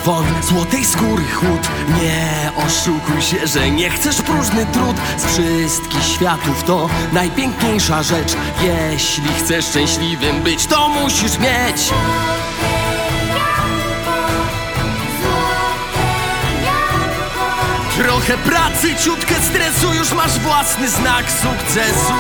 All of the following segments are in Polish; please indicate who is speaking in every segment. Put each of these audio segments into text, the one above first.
Speaker 1: won, złotej skóry chłód. Nie oszukuj się, że nie chcesz próżny trud. Z wszystkich światów to najpiękniejsza rzecz. Jeśli chcesz szczęśliwym być, to musisz mieć trochę pracy, ciutkę stresu, już masz własny znak sukcesu.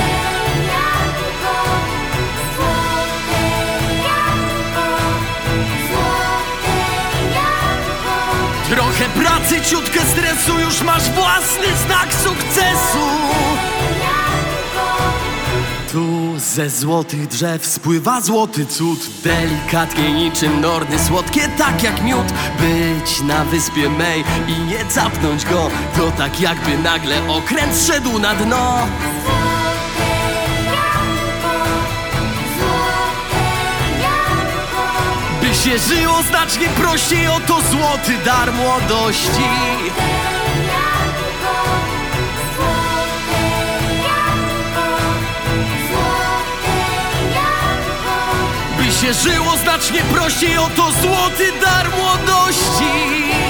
Speaker 1: Trochę pracy, ciutkę stresu, już masz własny znak sukcesu. Tu ze złotych drzew spływa złoty cud, delikatnie niczym nordy, słodkie tak jak miód. Być na wyspie mej i nie capnąć go, to tak jakby nagle okręt zszedł na dno. By się żyło znacznie prościej, oto złoty dar młodości. By się żyło znacznie prościej, oto złoty dar młodości.